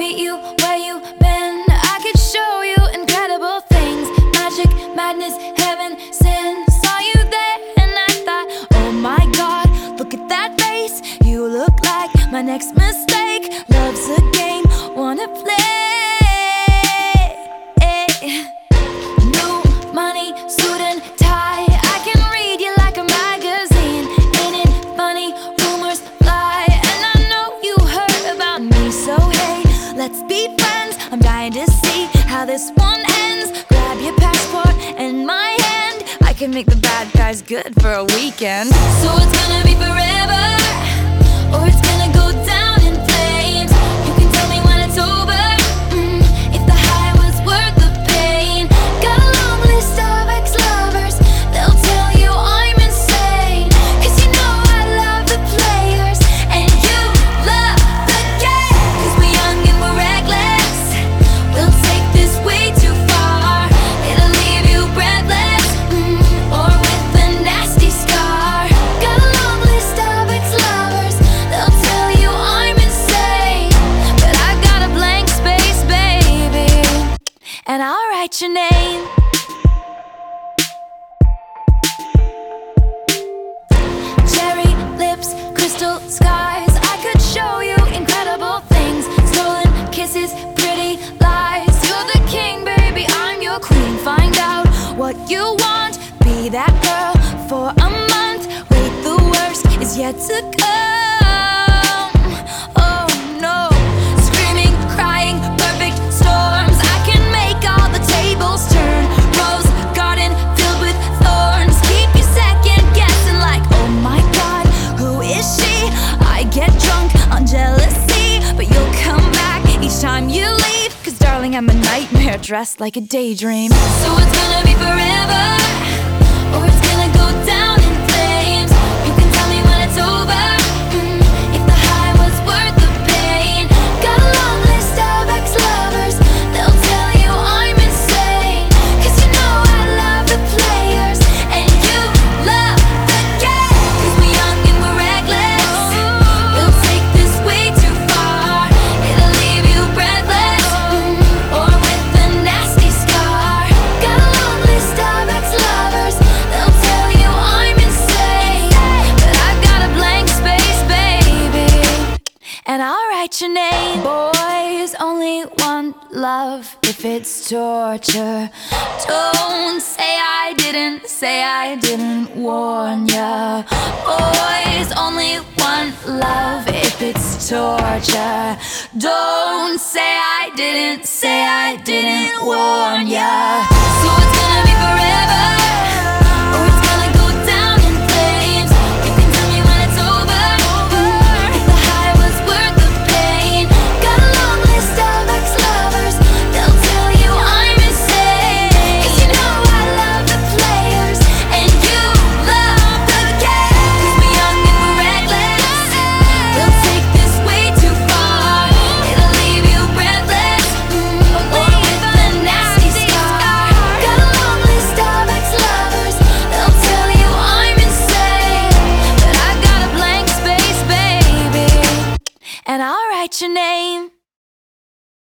meet you where you been. I could show you incredible things. Magic, madness, heaven, sin. Saw you there and I thought, oh my God, look at that face. You look like my next mistake. Love's a game, wanna play. New money, suit and tie. I can read you like a magazine. Ain't it funny? Rumors fly, and I know you heard about me. So hey, let's be friends. I'm dying to see how this one ends. Grab your passport and my hand. I can make the bad guys good for a weekend. So it's gonna be forever, or it's gonna go down in flames. You can tell me when it's over, if the high was worth the pain. Got a long list of ex-lovers, they'll tell you I'm insane. Cause you know I love the players, and you love the game. Cause we're young and we're reckless, we'll take this way too far. It'll leave you breathless, or with a nasty scar. Got a long list of ex-lovers, they'll tell you I'm insane. But I got a blank space, baby, and I'll write your name. Cherry lips, crystal skies. I could show you incredible things. Stolen kisses, pretty lies. You're the king, baby, I'm your queen. Find out what you want, be that girl for a month. Wait, the worst is yet to come. Oh no, screaming, crying, perfect storms. I can make all the tables turn. Rose garden filled with thorns. Keep you second guessing like, oh my God, who is she? I get drunk on jealousy, but you'll come back each time you leave. Cause darling, I'm a nightmare dressed like a daydream. So it's gonna be forever, or it's gonna go down in flames. You can tell me when it's over, if the high was worth the pain. Got a long list of ex-lovers, they'll tell you I'm insane. Cause you know I love the players, and you love the game. Cause we're young and we're reckless, we'll take this way too far. It'll leave you breathless, or with a nasty scar. Got a long list of ex-lovers, they'll tell you I'm insane. But I've got a blank space, baby, and I'll write your name. Boys only want love if it's torture. Don't say I didn't warn ya. Boys only want love if it's torture. Don't say I didn't warn ya. So it's gonna be forever,